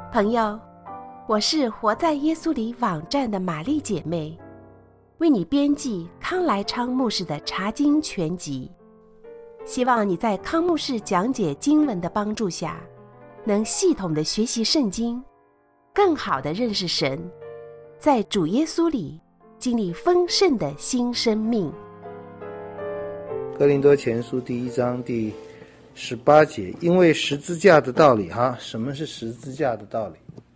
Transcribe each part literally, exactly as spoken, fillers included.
朋友，我是活在耶稣里网站的玛丽姐妹，为你编辑康来昌牧师的查经全集，希望你在康牧师讲解经文的帮助下，能系统的学习圣经，更好的认识神，在主耶稣里经历丰盛的新生命。 哥林多前书第一章第十八节，因为十字架的道理哈，什么是十字架的道理？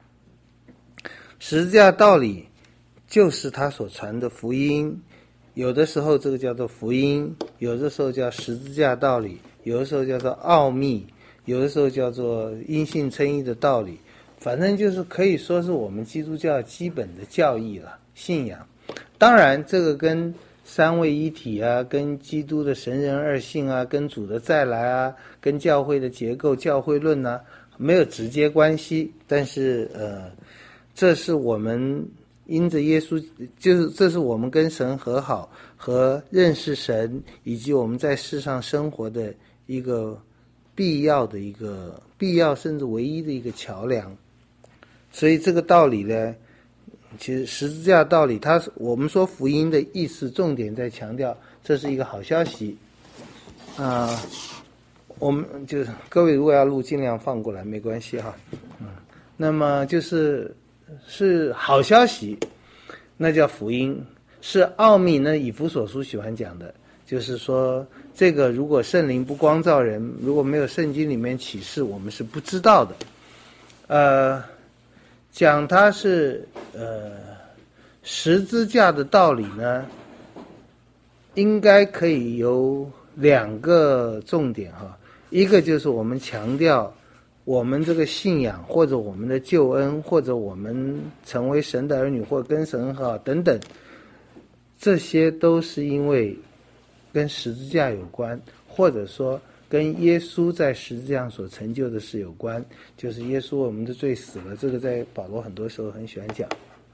十字架道理就是他所传的福音，有的时候这个叫做福音，有的时候叫十字架道理，有的时候叫做奥秘，有的时候叫做因信称义的道理，反正就是可以说是我们基督教基本的教义了，信仰。当然这个跟三位一体啊，跟基督的神人二性啊，跟主的再来啊，跟教会的结构教会论啊，没有直接关系，但是呃，这是我们因着耶稣，就是这是我们跟神和好和认识神，以及我们在世上生活的一个必要的一个必要甚至唯一的一个桥梁。所以这个道理呢，其实十字架道理，它我们说福音的意思，重点在强调这是一个好消息啊、呃。我们就是各位如果要录，尽量放过来，没关系哈。嗯，那么就是是好消息，那叫福音；是奥秘呢，以弗所书喜欢讲的，就是说这个如果圣灵不光照人，如果没有圣经里面启示，我们是不知道的。呃。讲它是呃十字架的道理呢，应该可以有两个重点哈，一个就是我们强调我们这个信仰或者我们的救恩或者我们成为神的儿女或跟神和好等等，这些都是因为跟十字架有关，或者说跟耶稣在十字架上所成就的事有关，就是耶稣我们的罪死了，这个在保罗很多时候很喜欢讲。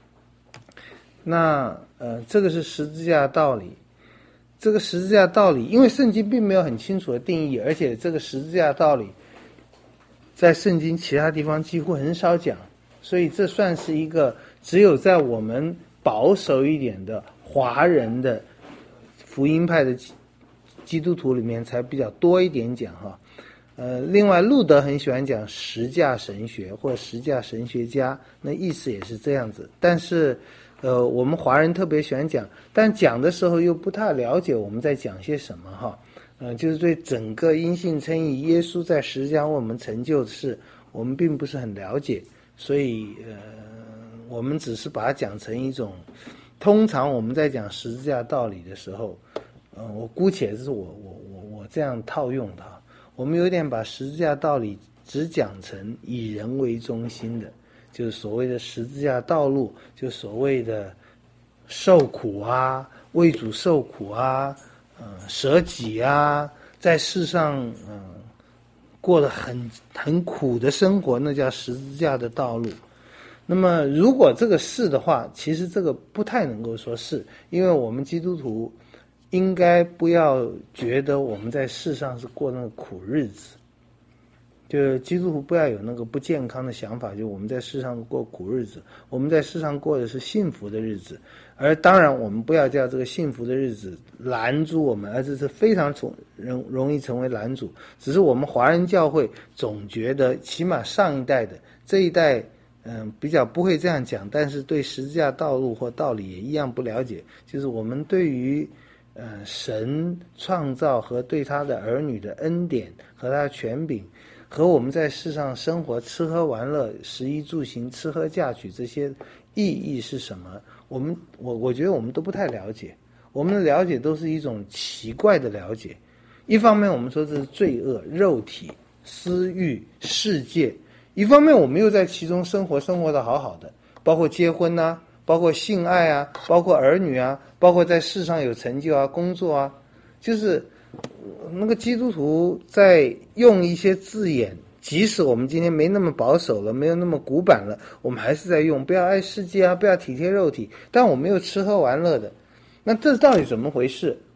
那呃，这个是十字架道理。这个十字架道理，因为圣经并没有很清楚的定义，而且这个十字架道理在圣经其他地方几乎很少讲，所以这算是一个只有在我们保守一点的华人的福音派的基督徒里面才比较多一点讲哈，呃，另外路德很喜欢讲十架神学或者十架神学家，那意思也是这样子。但是，呃，我们华人特别喜欢讲，但讲的时候又不太了解我们在讲些什么哈，呃，就是对整个因信称义，耶稣在十字架为我们成就的事，我们并不是很了解，所以呃，我们只是把它讲成一种，通常我们在讲十字架道理的时候。嗯，我姑且是我我我我这样套用的，我们有点把十字架道理只讲成以人为中心的，就是所谓的十字架道路，就所谓的受苦啊，为主受苦啊，嗯、呃，舍己啊，在世上嗯、呃、过得很很苦的生活，那叫十字架的道路。那么如果这个是的话，其实这个不太能够说是，因为我们基督徒应该不要觉得我们在世上是过那个苦日子，就基督徒不要有那个不健康的想法，就我们在世上过苦日子，我们在世上过的是幸福的日子，而当然我们不要叫这个幸福的日子拦阻我们，而这是非常容容易成为拦阻。只是我们华人教会总觉得，起码上一代的这一代嗯，比较不会这样讲，但是对十字架道路或道理也一样不了解，就是我们对于呃，神创造和对他的儿女的恩典和他的权柄，和我们在世上生活吃喝玩乐食衣住行吃喝嫁娶这些意义是什么，我们我我觉得我们都不太了解，我们的了解都是一种奇怪的了解。一方面我们说这是罪恶肉体私欲世界，一方面我们又在其中生活生活的好好的，包括结婚啊，包括性爱啊，包括儿女啊，包括在世上有成就啊，工作啊，就是那个基督徒在用一些字眼，即使我们今天没那么保守了，没有那么古板了，我们还是在用，不要爱世界啊，不要体贴肉体，但我们又吃喝玩乐的，那这到底怎么回事？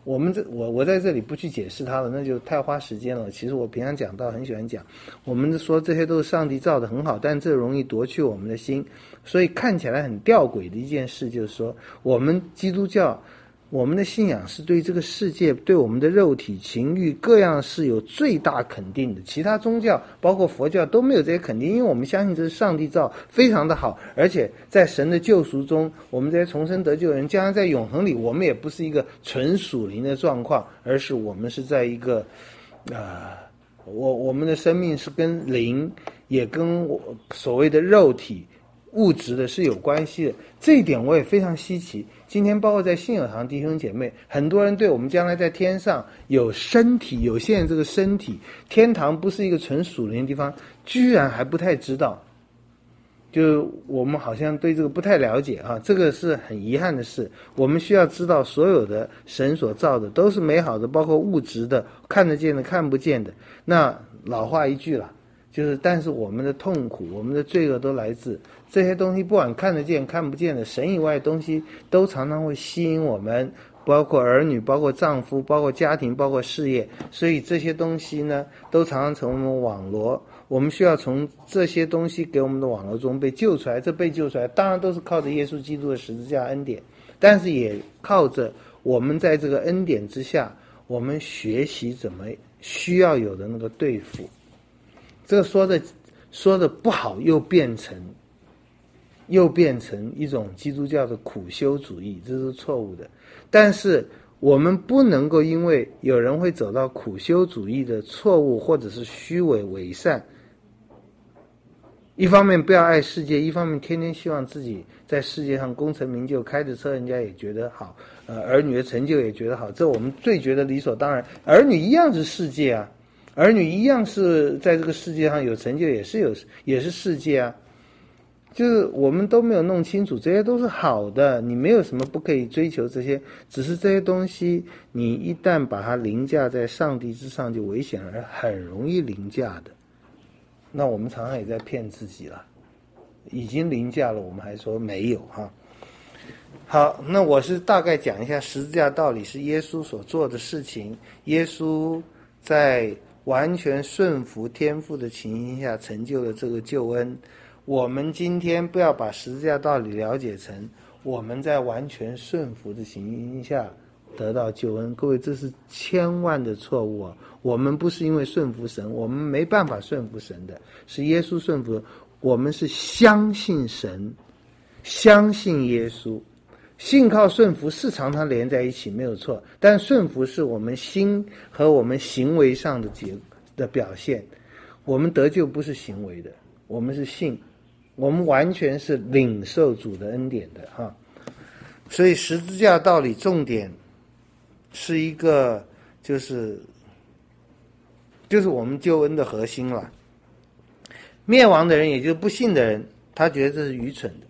我们这我我在这里不去解释它了，那就太花时间了。其实我平常讲到很喜欢讲，我们说这些都是上帝造的很好，但这容易夺去我们的心。所以看起来很吊诡的一件事就是说，我们基督教我们的信仰是对这个世界，对我们的肉体情欲各样是有最大肯定的，其他宗教包括佛教都没有这些肯定，因为我们相信这是上帝造，非常的好，而且在神的救赎中，我们这些重生得救的人将来在永恒里，我们也不是一个纯属灵的状况，而是我们是在一个啊、呃，我我们的生命是跟灵也跟我所谓的肉体物质的是有关系的，这一点我也非常稀奇。今天包括在信友堂弟兄姐妹，很多人对我们将来在天上有身体有限这个身体，天堂不是一个纯属灵的地方，居然还不太知道。就我们好像对这个不太了解啊，这个是很遗憾的事。我们需要知道，所有的神所造的都是美好的，包括物质的、看得见的、看不见的。那老话一句了，就是但是我们的痛苦、我们的罪恶都来自这些东西，不管看得见看不见的，神以外的东西都常常会吸引我们，包括儿女，包括丈夫，包括家庭，包括事业。所以这些东西呢，都常常成为我们网罗，我们需要从这些东西给我们的网络中被救出来。这被救出来当然都是靠着耶稣基督的十字架恩典，但是也靠着我们在这个恩典之下，我们学习怎么需要有的那个对付。这个说的说的不好，又变成又变成一种基督教的苦修主义，这是错误的。但是我们不能够因为有人会走到苦修主义的错误或者是虚伪伪善，一方面不要爱世界，一方面天天希望自己在世界上功成名就，开着车人家也觉得好，呃，儿女的成就也觉得好，这我们最觉得理所当然。儿女一样是世界啊，儿女一样是在这个世界上有成就，也是有也是世界啊。就是我们都没有弄清楚，这些都是好的，你没有什么不可以追求这些，只是这些东西你一旦把它凌驾在上帝之上，就危险了，很容易凌驾的。那我们常常也在骗自己了，已经凌驾了，我们还说没有哈。好，那我是大概讲一下十字架道理是耶稣所做的事情，耶稣在完全顺服天父的情形下成就了这个救恩。我们今天不要把十字架道理了解成我们在完全顺服的情形下得到救恩，各位，这是千万的错误啊！我们不是因为顺服神，我们没办法顺服神的，是耶稣顺服，我们是相信神，相信耶稣，信靠顺服是常常连在一起，没有错，但顺服是我们心和我们行为上的结的表现。我们得救不是行为的，我们是信，我们完全是领受主的恩典的哈。所以十字架道理重点是一个就是就是我们救恩的核心了。灭亡的人，也就是不信的人，他觉得这是愚蠢的，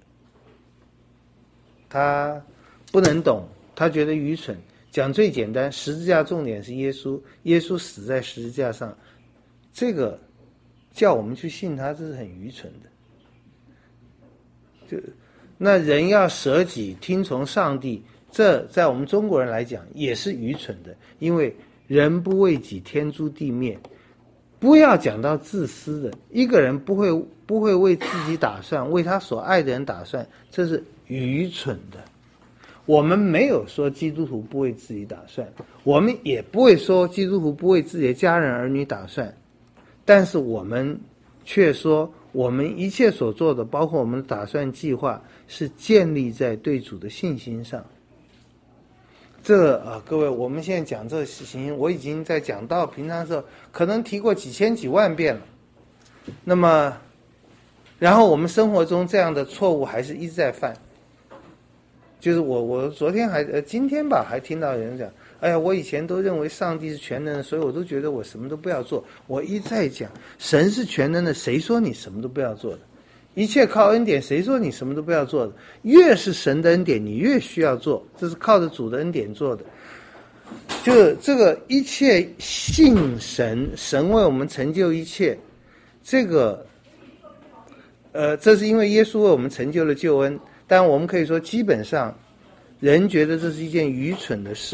他不能懂，他觉得愚蠢。讲最简单，十字架重点是耶稣，耶稣死在十字架上，这个叫我们去信他，这是很愚蠢的。就那人要舍己听从上帝，这在我们中国人来讲也是愚蠢的，因为人不为己，天诛地灭。不要讲到自私的，一个人不会不会为自己打算，为他所爱的人打算，这是愚蠢的。我们没有说基督徒不为自己打算，我们也不会说基督徒不为自己的家人儿女打算，但是我们却说我们一切所做的，包括我们的打算计划，是建立在对主的信心上。这啊，各位，我们现在讲这个事情，我已经在讲到平常的时候可能提过几千几万遍了。那么，然后我们生活中这样的错误还是一直在犯。就是我我昨天还呃今天吧，还听到有人讲，哎呀，我以前都认为上帝是全能的，所以我都觉得我什么都不要做。我一再讲，神是全能的，谁说你什么都不要做的？一切靠恩典，谁说你什么都不要做的？越是神的恩典，你越需要做，这是靠着主的恩典做的。就这个一切信神，神为我们成就一切，这个呃，这是因为耶稣为我们成就了救恩。但我们可以说，基本上人觉得这是一件愚蠢的事，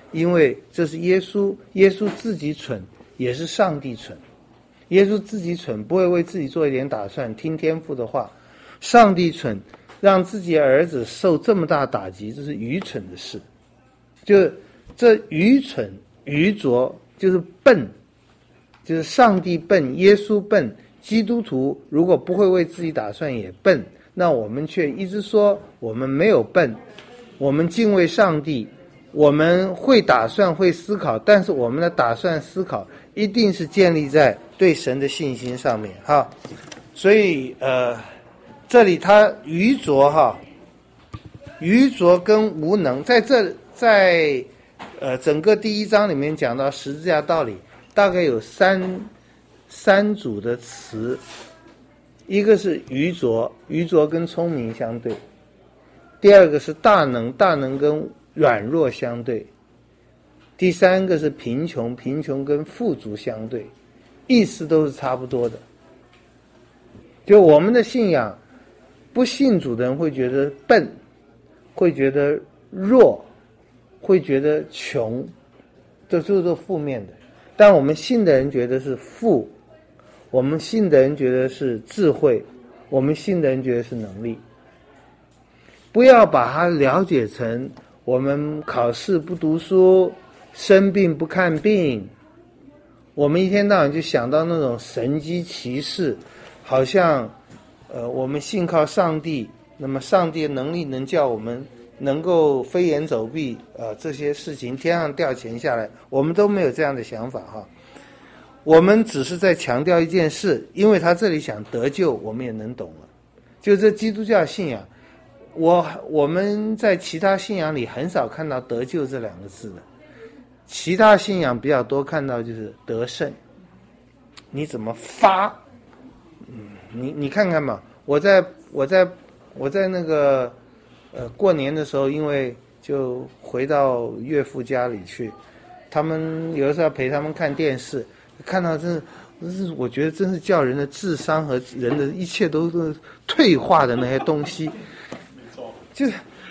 因为这是耶稣，耶稣自己蠢，也是上帝蠢。耶稣自己蠢，不会为自己做一点打算，听天父的话。上帝蠢，让自己的儿子受这么大打击，这是愚蠢的事。就这愚蠢、愚拙，就是笨，就是上帝笨，耶稣笨。基督徒如果不会为自己打算也笨，那我们却一直说我们没有笨，我们敬畏上帝，我们会打算会思考，但是我们的打算思考一定是建立在对神的信心上面哈。所以呃，这里他愚拙哈，愚拙跟无能，在这在呃整个第一章里面讲到十字架道理，大概有三三组的词，一个是愚拙，愚拙跟聪明相对；第二个是大能，大能跟软弱相对；第三个是贫穷，贫穷跟富足相对，意思都是差不多的。就我们的信仰，不信主的人会觉得笨，会觉得弱，会觉得穷，这都是负面的。但我们信的人觉得是富，我们信的人觉得是智慧，我们信的人觉得是能力。不要把它了解成我们考试不读书，生病不看病，我们一天到晚就想到那种神机骑士，好像呃我们信靠上帝，那么上帝的能力能叫我们能够飞檐走壁，呃这些事情天上掉钱下来，我们都没有这样的想法哈。我们只是在强调一件事，因为他这里想得救，我们也能懂了。就这基督教信仰，我我们在其他信仰里很少看到得救这两个字的，其他信仰比较多看到就是得胜。你怎么发？嗯，你你看看嘛，我在我在我在那个呃过年的时候，因为就回到岳父家里去，他们有的时候要陪他们看电视。看到真是，真是我觉得真是叫人的智商和人的一切都是退化的那些东西，就是，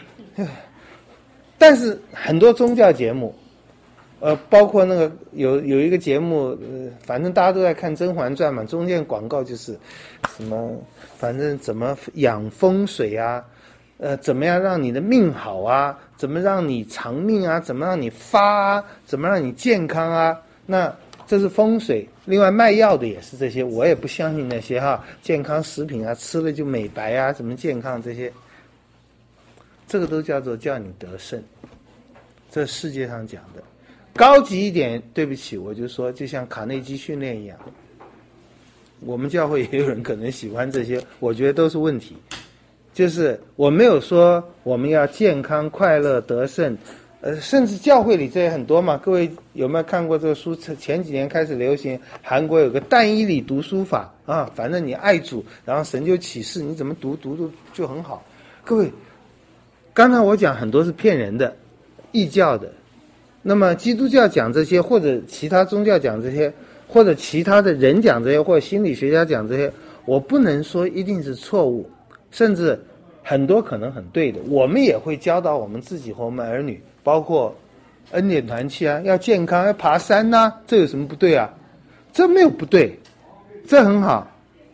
但是很多宗教节目，呃，包括那个有有一个节目，呃，反正大家都在看《甄嬛传》嘛，中间广告就是什么，反正怎么养风水啊，呃，怎么样让你的命好啊，怎么让你长命啊，怎么让你发啊，怎么让你健康啊，那。这是风水，另外卖药的也是这些，我也不相信那些哈健康食品啊，吃了就美白啊，什么健康这些，这个都叫做叫你得胜。这世界上讲的高级一点，对不起，我就说就像卡内基训练一样，我们教会也有人可能喜欢这些，我觉得都是问题。就是我没有说我们要健康快乐得胜。呃，甚至教会里这也很多嘛。各位有没有看过这个书？前几年开始流行，韩国有个但以理读书法啊，反正你爱主，然后神就启示，你怎么读读读就很好。各位，刚才我讲很多是骗人的，异教的。那么基督教讲这些，或者其他宗教讲这些，或者其他的人讲这些，或者心理学家讲这些，我不能说一定是错误，甚至很多可能很对的。我们也会教导我们自己和我们儿女。包括恩典团契啊，要健康，要爬山呐、啊，这有什么不对啊？这没有不对，这很好。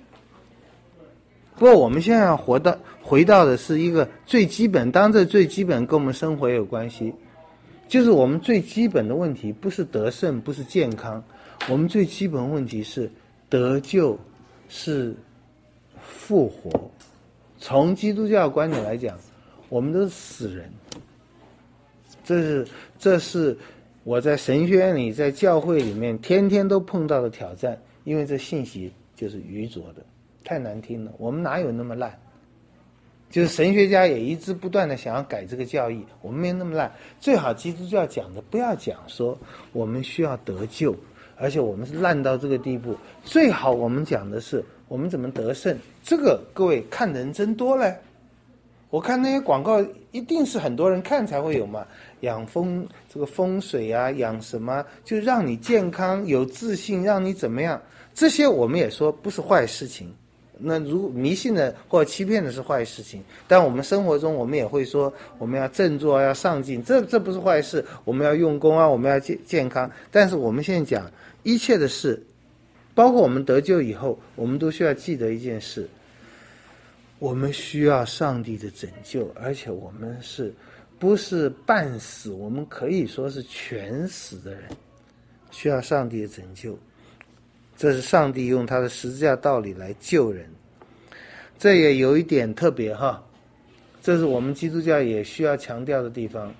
不过我们现在要活到回到的是一个最基本，当然这最基本跟我们生活也有关系，就是我们最基本的问题不是得胜，不是健康，我们最基本问题是得救，是复活。从基督教观点来讲，我们都是死人。这是这是我在神学院里，在教会里面天天都碰到的挑战，因为这信息就是愚拙的，太难听了。我们哪有那么烂？就是神学家也一直不断的想要改这个教义，我们没那么烂。最好基督教讲的不要讲说我们需要得救，而且我们是烂到这个地步。最好我们讲的是我们怎么得胜。这个各位看的人真多嘞。我看那些广告一定是很多人看才会有嘛，养风这个风水啊，养什么就让你健康有自信，让你怎么样，这些我们也说不是坏事情， 那如果迷信的或欺骗的是坏事情，但我们生活中我们也会说我们要振作要上进，这这不是坏事，我们要用功啊，我们要健健康。但是我们现在讲一切的事，包括我们得救以后，我们都需要记得一件事，我们需要上帝的拯救，而且我们是不是半死，我们可以说是全死的人，需要上帝的拯救。这是上帝用他的十字架道理来救人，这也有一点特别哈，这是我们基督教也需要强调的地方。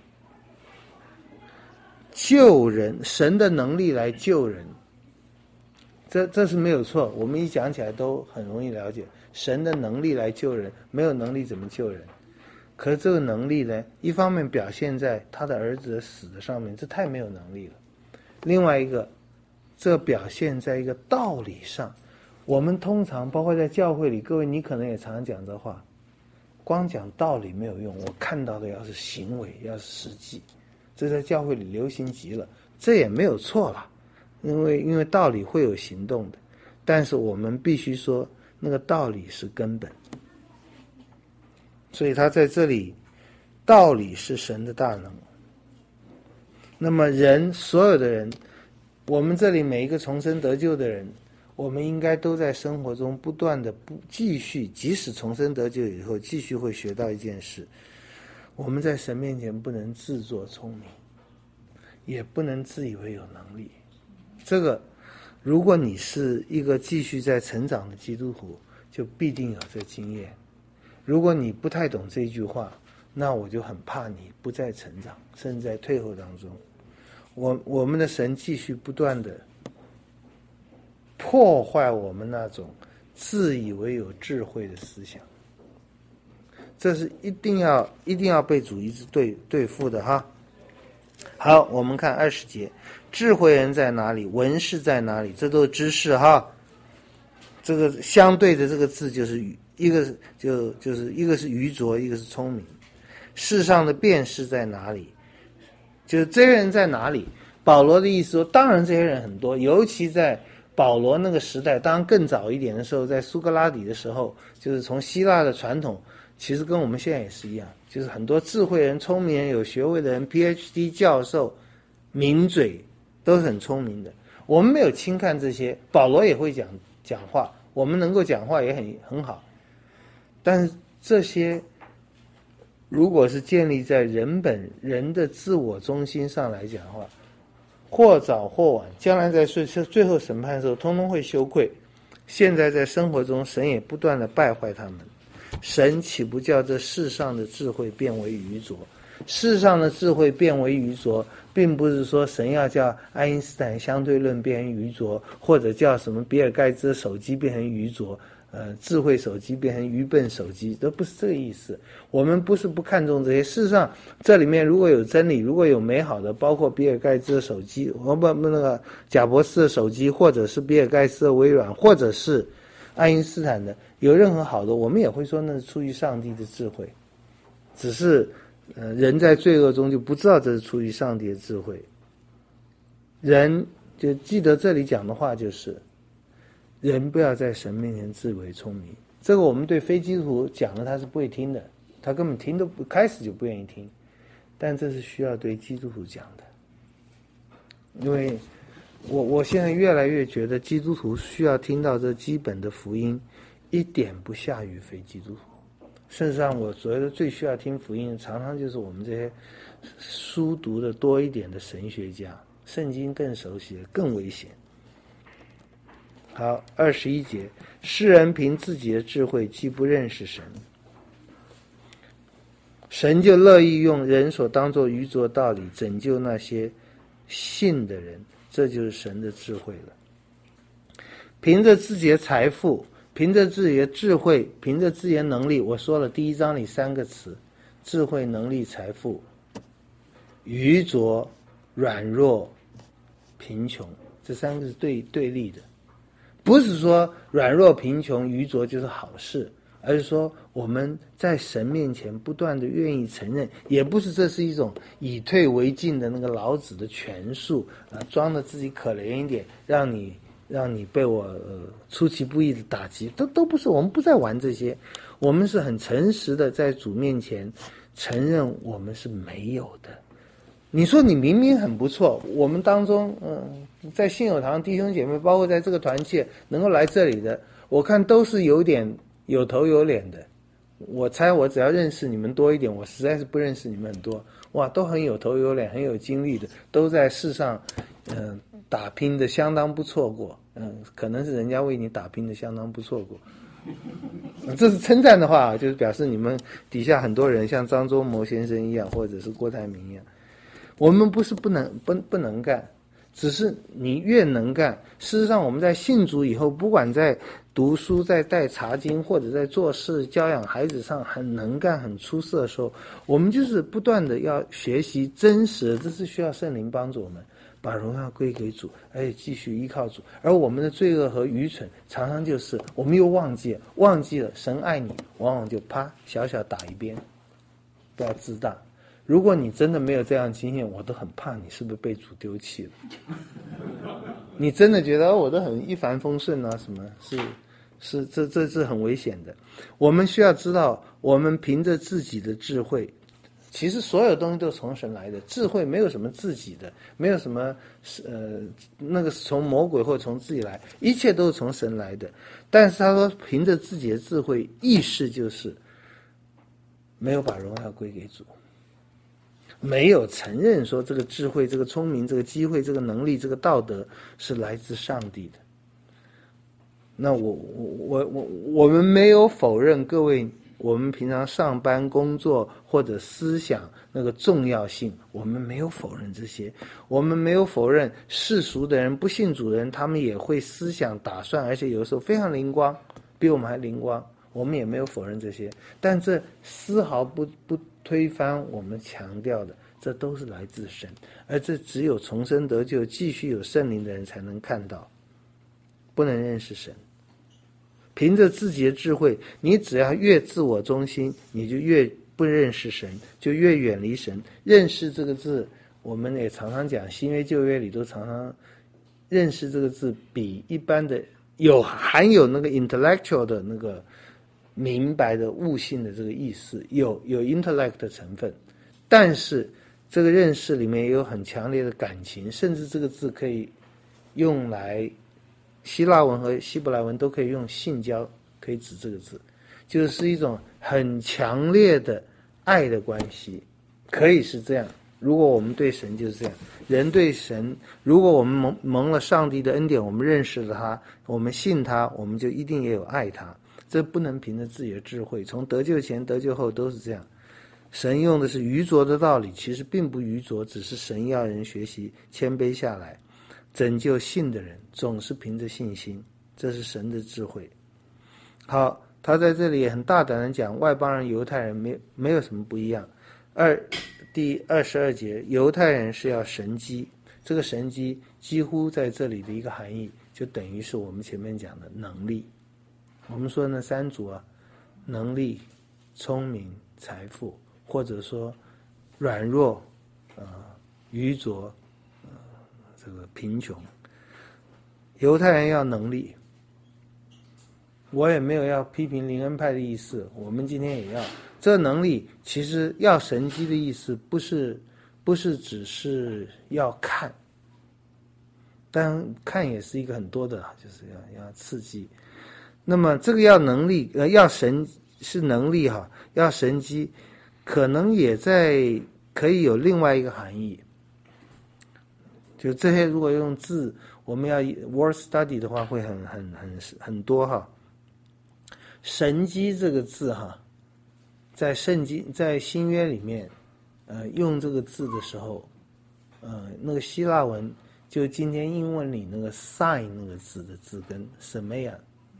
救人，神的能力来救人，这这是没有错，我们一讲起来都很容易了解，神的能力来救人，没有能力怎么救人？可是这个能力呢，一方面表现在他的儿子的死的上面，这太没有能力了。另外一个，这表现在一个道理上，我们通常包括在教会里，各位你可能也常常讲这话，光讲道理没有用，我看到的要是行为，要是实际，这在教会里流行极了，这也没有错了，因为因为道理会有行动的，但是我们必须说那个道理是根本。所以他在这里，道理是神的大能。那么人，所有的人，我们这里每一个重生得救的人，我们应该都在生活中不断的不继续，即使重生得救以后，继续会学到一件事，我们在神面前不能自作聪明，也不能自以为有能力。这个如果你是一个继续在成长的基督徒，就必定有这经验。如果你不太懂这句话，那我就很怕你不再成长，甚至在退后当中。我我们的神继续不断的破坏我们那种自以为有智慧的思想，这是一定要一定要被主一直对对付的哈。好，我们看二十节，智慧人在哪里？文士在哪里？这都是知识哈。这个相对的这个字就是一个就就是一个是愚拙，一个是聪明。世上的辨识在哪里？就是这些人在哪里？保罗的意思说，当然这些人很多，尤其在保罗那个时代，当然更早一点的时候，在苏格拉底的时候，就是从希腊的传统，其实跟我们现在也是一样，就是很多智慧人、聪明人、有学位的人 P H D 教授、名嘴都是很聪明的。我们没有轻看这些，保罗也会讲讲话，我们能够讲话也很很好，但是这些如果是建立在人本人的自我中心上来讲的话，或早或晚，将来在最最后审判的时候，通通会羞愧。现在在生活中，神也不断的败坏他们。神岂不叫这世上的智慧变为愚拙？世上的智慧变为愚拙，并不是说神要叫爱因斯坦相对论变成愚拙，或者叫什么比尔盖茨的手机变成愚拙，呃，智慧手机变成愚笨手机，都不是这个意思。我们不是不看重这些，事实上这里面如果有真理，如果有美好的，包括比尔盖茨的手机，不不那个贾伯斯的手机，或者是比尔盖茨的微软，或者是爱因斯坦的，有任何好的，我们也会说那是出于上帝的智慧，只是呃人在罪恶中就不知道这是出于上帝的智慧。人就记得这里讲的话，就是人不要在神面前自以为聪明。这个我们对非基督徒讲了，他是不会听的，他根本听都不开始就不愿意听。但这是需要对基督徒讲的，因为我我现在越来越觉得基督徒需要听到这基本的福音，一点不下于非基督徒。事实上，我所谓的最需要听福音，常常就是我们这些书读的多一点的神学家，圣经更熟悉，更危险。好，二十一节，世人凭自己的智慧既不认识神，神就乐意用人所当作愚拙道理拯救那些信的人，这就是神的智慧了。凭着自己的财富，凭着自己的智慧，凭着自己的能力，我说了第一章里三个词：智慧、能力、财富。愚拙、软弱、贫穷，这三个是对对立的。不是说软弱、贫穷、愚拙就是好事，而是说我们在神面前不断的愿意承认，也不是这是一种以退为进的那个老子的权术啊，装的自己可怜一点，让你让你被我、呃、出其不意的打击，都都不是，我们不在玩这些，我们是很诚实的在主面前承认我们是没有的。你说你明明很不错，我们当中嗯，在信友堂弟兄姐妹，包括在这个团契能够来这里的，我看都是有点有头有脸的。我猜我只要认识你们多一点，我实在是不认识你们很多，哇，都很有头有脸，很有经历的，都在世上嗯、呃、打拼的相当不错过，嗯，可能是人家为你打拼的相当不错过。这是称赞的话，就是表示你们底下很多人像张忠谋先生一样，或者是郭台铭一样。我们不是不能不不能干，只是你越能干，事实上我们在信主以后，不管在读书、在带查经，或者在做事、教养孩子上很能干、很出色的时候，我们就是不断的要学习真实，这是需要圣灵帮助我们把荣耀归给主，而且继续依靠主。而我们的罪恶和愚蠢，常常就是我们又忘记了，忘记了神爱你，往往就啪小小打一边，不要自大。如果你真的没有这样经验，我都很怕你是不是被主丢弃了。你真的觉得、哦、我都很一帆风顺啊，什么是是这这是很危险的。我们需要知道，我们凭着自己的智慧，其实所有东西都是从神来的，智慧没有什么自己的，没有什么呃那个是从魔鬼或从自己来，一切都是从神来的。但是他说凭着自己的智慧，意识就是没有把荣耀归给主，没有承认说这个智慧、这个聪明、这个机会、这个能力、这个道德是来自上帝的。那我我我我们没有否认各位我们平常上班工作或者思想那个重要性，我们没有否认这些，我们没有否认世俗的人、不信主的人，他们也会思想打算，而且有时候非常灵光，比我们还灵光，我们也没有否认这些，但这丝毫不不推翻我们强调的，这都是来自神，而这只有重生得救、继续有圣灵的人才能看到，不能认识神。凭着自己的智慧，你只要越自我中心，你就越不认识神，就越远离神。认识这个字，我们也常常讲，新约旧约里都常常认识这个字比一般的有含有那个 intellectual 的那个明白的悟性的这个意思，有有 intellect 的成分，但是这个认识里面也有很强烈的感情，甚至这个字可以用来希腊文和希伯来文都可以用性交可以指这个字，就是一种很强烈的爱的关系，可以是这样。如果我们对神就是这样，人对神，如果我们蒙蒙了上帝的恩典，我们认识了他，我们信他，我们就一定也有爱他。这不能凭着自己的智慧，从得救前得救后都是这样。神用的是愚拙的道理，其实并不愚拙，只是神要人学习谦卑下来。拯救信的人总是凭着信心，这是神的智慧。好，他在这里也很大胆的讲，外邦人犹太人没没有什么不一样。二第二十二节，犹太人是要神机，这个神机几乎在这里的一个含义，就等于是我们前面讲的能力。我们说那三组啊，能力、聪明、财富，或者说软弱、呃愚拙、呃这个贫穷。犹太人要能力，我也没有要批评灵恩派的意思，我们今天也要这能力。其实要神机的意思不是不是只是要看，但看也是一个很多的，就是要要刺激。那么这个要能力，呃，要神是能力哈，要神机，可能也在可以有另外一个含义。就这些，如果用字，我们要 word study 的话，会很很很很多哈。神机这个字哈，在圣经在新约里面，呃，用这个字的时候，呃，那个希腊文就今天英文里那个 sign 那个字的字根 semeia。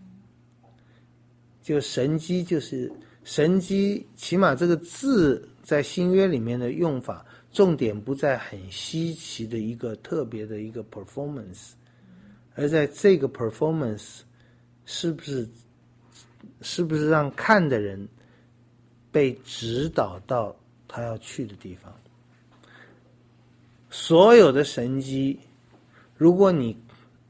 就神机就是神机，起码这个字在新约里面的用法，重点不在很稀奇的一个特别的一个 performance， 而在这个 performance 是不是是不是让看的人被指导到他要去的地方。所有的神机，如果你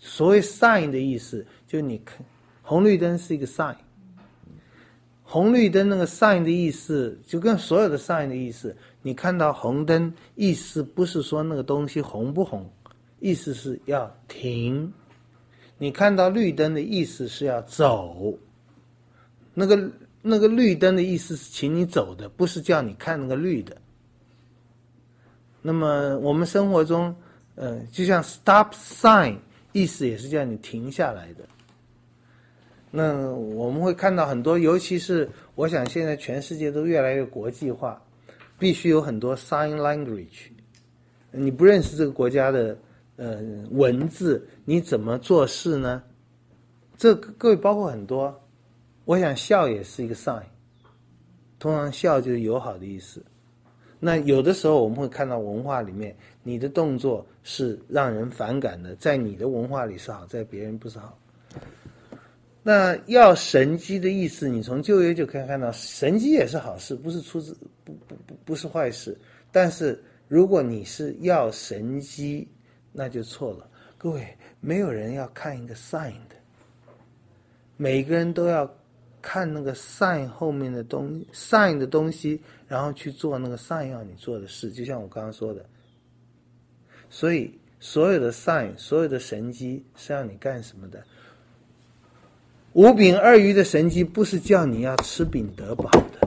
所谓 sign 的意思，就你看红绿灯是一个 sign， 红绿灯那个 sign 的意思，就跟所有的 sign 的意思，你看到红灯，意思不是说那个东西红不红，意思是要停。你看到绿灯的意思是要走，那个那个绿灯的意思是请你走的，不是叫你看那个绿的。那么我们生活中，呃，就像 stop sign， 意思也是叫你停下来的。那我们会看到很多，尤其是我想现在全世界都越来越国际化，必须有很多 sign language。你不认识这个国家的呃文字，你怎么做事呢？这各位包括很多，我想笑也是一个 sign， 通常笑就是友好的意思。那有的时候我们会看到文化里面，你的动作是让人反感的，在你的文化里是好，在别人不是好。那要神机的意思，你从旧约就可以看到，神机也是好事，不是出自不不不不是坏事。但是如果你是要神机，那就错了。各位，没有人要看一个 sign 的，每个人都要看那个 sign 后面的东西 sign 的东西，然后去做那个 sign 要你做的事，就像我刚刚说的。所以所有的 sign， 所有的神迹是要你干什么的？五饼二鱼的神迹不是叫你要吃饼得饱的，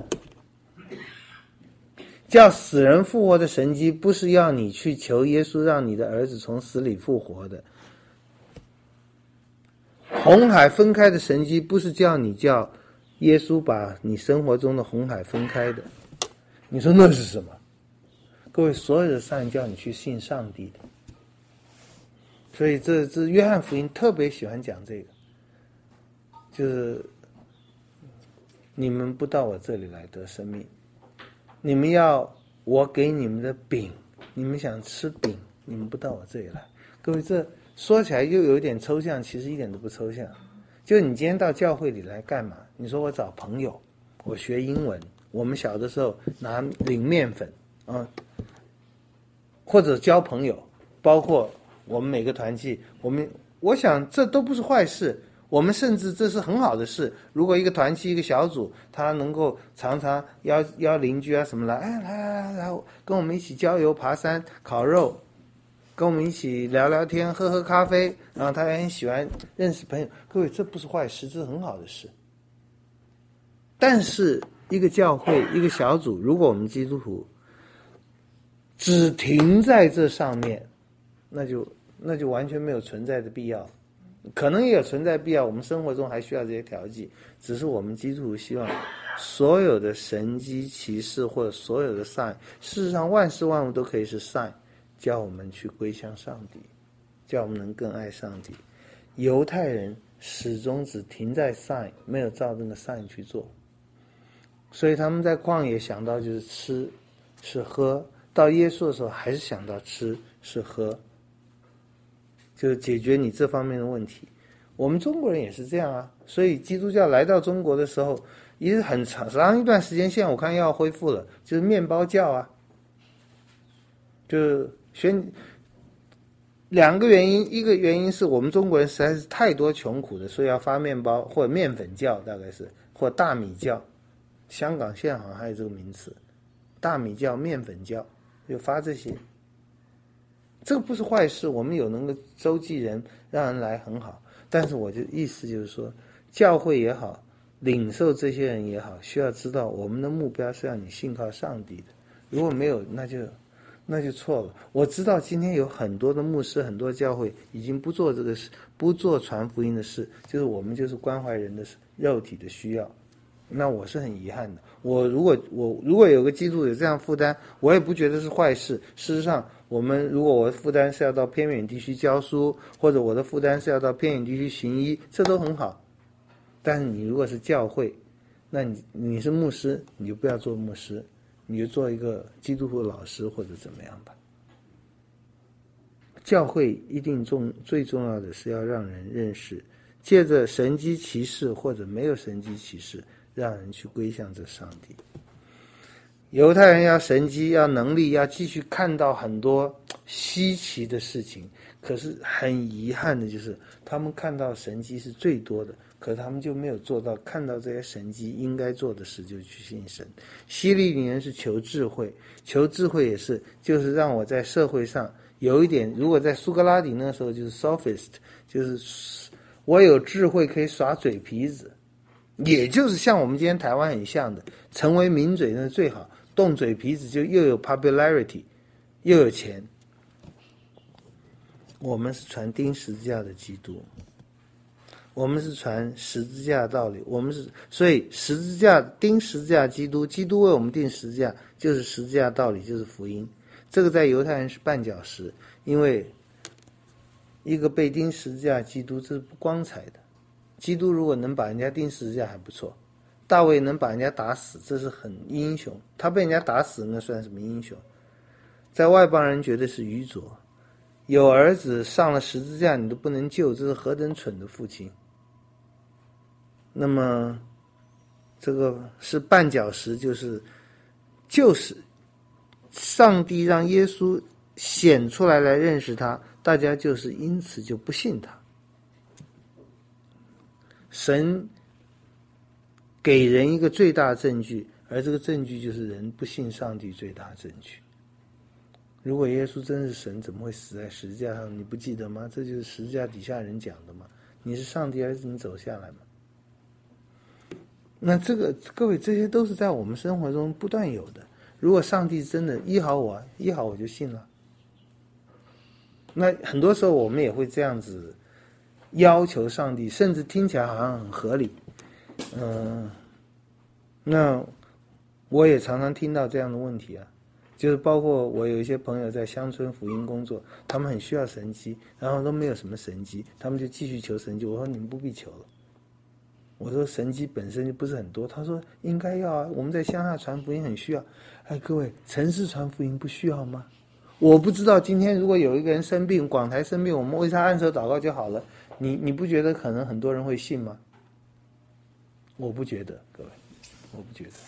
叫死人复活的神迹不是要你去求耶稣让你的儿子从死里复活的，红海分开的神迹不是叫你叫耶稣把你生活中的红海分开的。你说那是什么？各位，所有的善叫你去信上帝的。所以这这约翰福音特别喜欢讲这个，就是你们不到我这里来得生命，你们要我给你们的饼，你们想吃饼，你们不到我这里来。各位，这说起来又有点抽象，其实一点都不抽象。就你今天到教会里来干嘛？你说我找朋友，我学英文，我们小的时候拿领面粉啊，或者交朋友，包括我们每个团契，我们我想这都不是坏事，我们甚至这是很好的事。如果一个团契一个小组，他能够常常邀邀邻居啊什么来，哎来来来来，跟我们一起郊游、爬山、烤肉，跟我们一起聊聊天、喝喝咖啡，然后他也很喜欢认识朋友。各位，这不是坏事，这是很好的事。但是一个教会、一个小组，如果我们基督徒只停在这上面，那就那就完全没有存在的必要。可能也有存在必要，我们生活中还需要这些调剂，只是我们基督徒希望所有的神迹奇事或者所有的 sign， 事实上万事万物都可以是 sign， 叫我们去归向上帝，叫我们能更爱上帝。犹太人始终只停在 sign， 没有照那个 sign 去做，所以他们在旷野想到就是吃是喝，到耶稣的时候还是想到吃是喝，就解决你这方面的问题。我们中国人也是这样啊，所以基督教来到中国的时候，也是很长长一段时间，现在我看要恢复了，就是面包教啊，就是宣两个原因，一个原因是我们中国人实在是太多穷苦的，所以要发面包，或者面粉教大概是，或大米教，香港现在好像还有这个名词，大米教、面粉教，就发这些。这个不是坏事，我们有能够周济人，让人来很好。但是我就意思就是说，教会也好，领受这些人也好，需要知道我们的目标是让你信靠上帝的。如果没有，那就那就错了。我知道今天有很多的牧师、很多教会已经不做这个事，不做传福音的事，就是我们就是关怀人的肉体的需要。那我是很遗憾的。我如果我如果有个基督徒有这样负担，我也不觉得是坏事。事实上，我们如果我的负担是要到偏远地区教书，或者我的负担是要到偏远地区行医，这都很好。但是你如果是教会，那你你是牧师，你就不要做牧师，你就做一个基督徒老师或者怎么样吧。教会一定重最重要的是要让人认识，借着神迹奇事或者没有神迹奇事，让人去归向这上帝。犹太人要神迹，要能力，要继续看到很多稀奇的事情。 可是很遗憾的就是，他们看到神迹是最多的，可是他们就没有做到看到这些神迹应该做的事就去信神。希利尼人是求智慧，求智慧也是就是让我在社会上有一点，如果在苏格拉底那时候就是 sophist， 就是我有智慧可以耍嘴皮子，也就是像我们今天台湾很像的，成为名嘴那是最好，动嘴皮子就又有 popularity 又有钱。我们是传钉十字架的基督，我们是传十字架的道理，我们是所以十字架钉十字架基督，基督为我们钉十字架，就是十字架道理，就是福音。这个在犹太人是绊脚石，因为一个被钉十字架基督这是不光彩的。基督如果能把人家钉十字架还不错，大卫能把人家打死，这是很英雄，他被人家打死那算什么英雄？在外邦人觉得是愚拙，有儿子上了十字架你都不能救，这是何等蠢的父亲。那么这个是绊脚石，就是就是上帝让耶稣显出来来认识他，大家就是因此就不信他。神给人一个最大证据，而这个证据就是人不信上帝最大证据。如果耶稣真是神，怎么会死在十字架上？你不记得吗？这就是十字架底下人讲的嘛。你是上帝儿子，你走下来嘛。那这个各位，这些都是在我们生活中不断有的。如果上帝真的医好我，医好我就信了。那很多时候我们也会这样子要求上帝，甚至听起来好像很合理。嗯、呃，那我也常常听到这样的问题啊。就是包括我有一些朋友在乡村福音工作，他们很需要神迹，然后都没有什么神迹，他们就继续求神迹。我说你们不必求了，我说神迹本身就不是很多。他说应该要啊，我们在乡下传福音很需要。哎，各位，城市传福音不需要吗？我不知道今天如果有一个人生病，广台生病，我们为他按手祷告就好了，你你不觉得可能很多人会信吗？我不觉得，各位，我不觉得。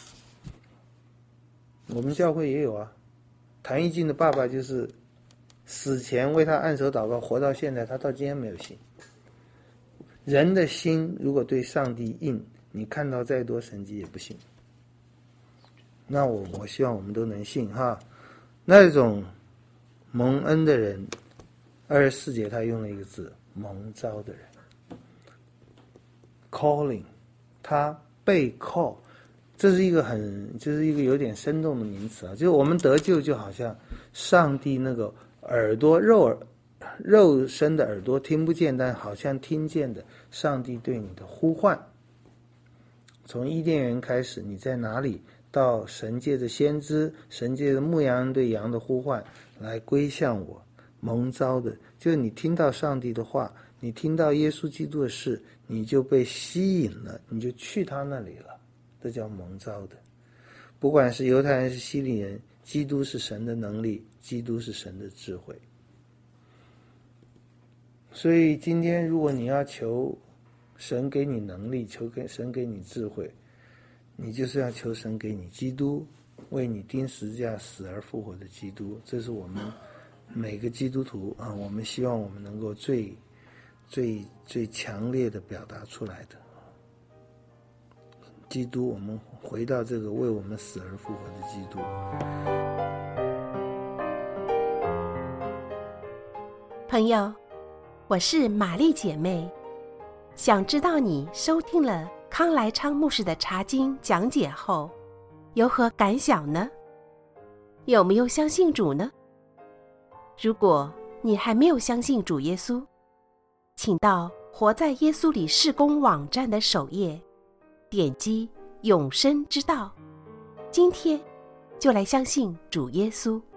我们教会也有啊，谭义进的爸爸就是死前为他按手祷告，活到现在，他到今天没有信。人的心如果对上帝硬，你看到再多神迹也不信。那我我希望我们都能信哈。那种蒙恩的人，二十四节他用了一个字，蒙召的人 ，calling， 他被 call。这是一个很，就是一个有点生动的名词啊，就是我们得救就好像上帝那个耳朵肉耳肉身的耳朵听不见，但好像听见的上帝对你的呼唤。从伊甸园开始，你在哪里，到神借着先知，神借着牧羊人对羊的呼唤来归向我，蒙召的，就是你听到上帝的话，你听到耶稣基督的事，你就被吸引了，你就去他那里了。这叫蒙召的。不管是犹太人是希利人，基督是神的能力，基督是神的智慧。所以今天如果你要求神给你能力，求给神给你智慧，你就是要求神给你基督，为你钉十字架死而复活的基督。这是我们每个基督徒啊，我们希望我们能够最最最强烈的表达出来的。基督，我们回到这个为我们死而复活的基督。 朋友，我是玛丽姐妹，想知道你收听了康来昌牧师的查经讲解后有何感想呢？有没有相信主呢？如果你还没有相信主耶稣，请到活在耶稣里事工网站的首页，点击永生之道，今天就来相信主耶稣。